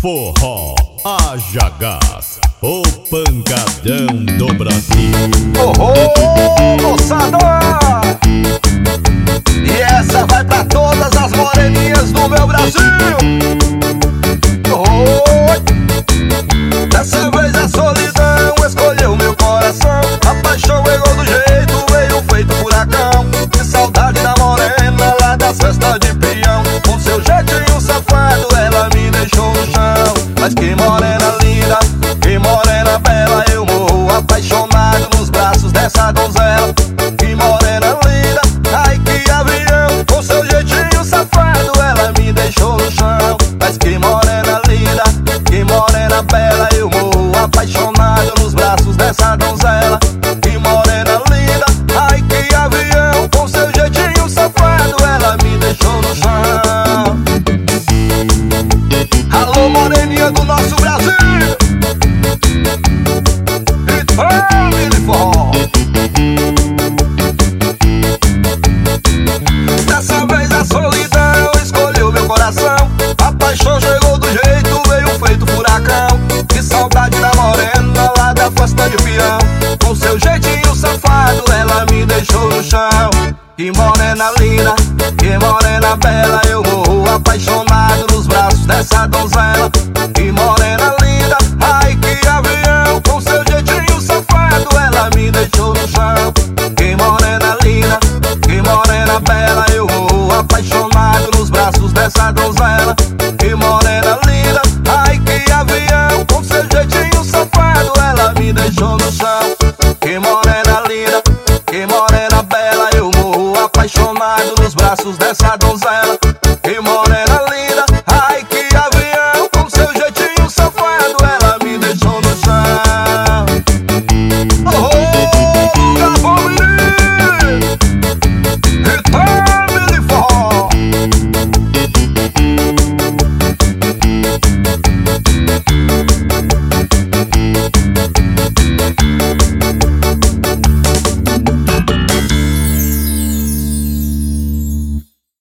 Forró, haja gás, o pancadão do Brasil. Oh, moçada! E essa vai pra todas as moreninhas do meu Brasil. Dessa vez a solidão escolheu meu coração. A paixão pegou do jeito, veio feito furacão. Que saudade da morena lá das festas de peão. Com seu jeitinho safado ela me deixou no chão. Mas que morena linda, que morena bela. Eu morro apaixonado nos braços dessa donzela. Que morena linda, ai que avião. Com seu jeitinho safado ela me deixou no chão. Mas que morena linda, que morena bela. Eu morro apaixonado nos braços dessa donzela. Que morena linda, ai que avião. Com seu jeitinho safado ela me deixou no chão. Alô, moreninha do nosso Brasil.